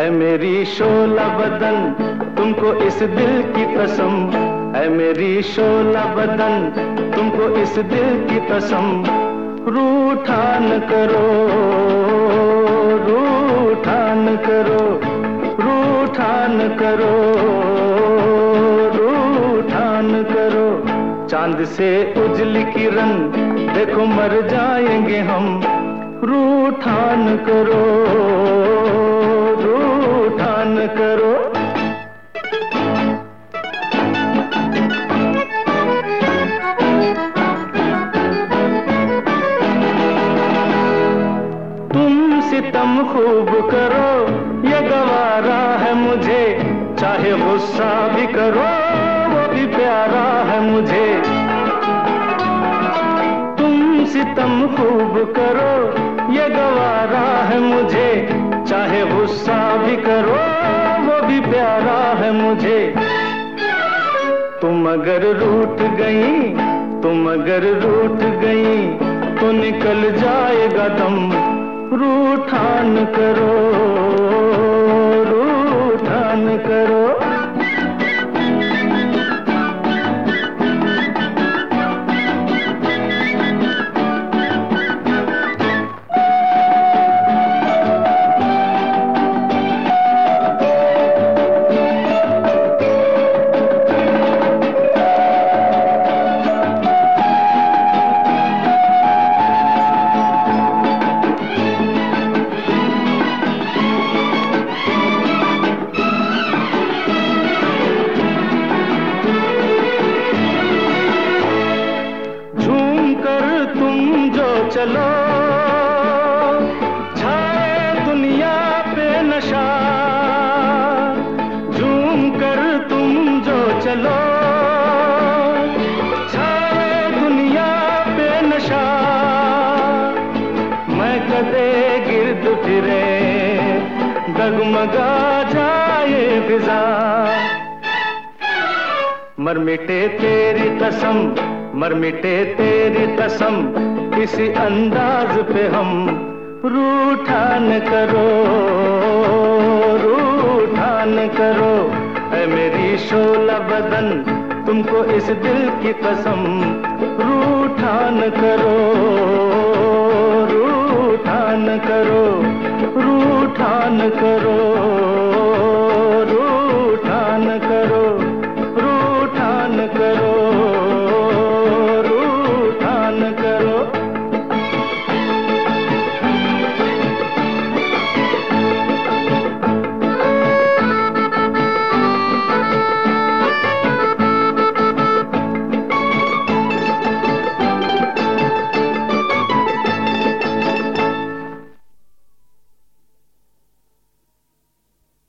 है मेरी शोला बदन तुमको इस दिल की कसम, है मेरी शोला बदन तुमको इस दिल की कसम। रूठा न करो, रूठा न करो, रूठा न करो, रूठा न करो। चांद से उजली किरण देखो मर जाएंगे हम। रूठा न करो, रूठा न करो। तुम सितम खूब करो ये गवारा है मुझे, चाहे गुस्सा भी करो वो भी प्यारा है मुझे। तुम सितम खूब करो ये गवारा है मुझे, चाहे गुस्सा भी करो वो भी प्यारा है मुझे। तुम अगर रूठ गई, तुम अगर रूठ गई तो निकल जाएगा दम। रूठा न करो, रूठा न करो। चलो छाए दुनिया पे नशा, झूम कर तुम जो चलो छाए दुनिया पे नशा। मैं कदे गिर्द फिरे डगमगा जाए फिजा, मर मिटे तेरी कसम, मर मिटे तेरी कसम इसी अंदाज पे हम। रूठा न करो, रूठा न करो, है मेरी शोला बदन तुमको इस दिल की कसम। रूठा न करो, रूठा न करो, रूठा न करो।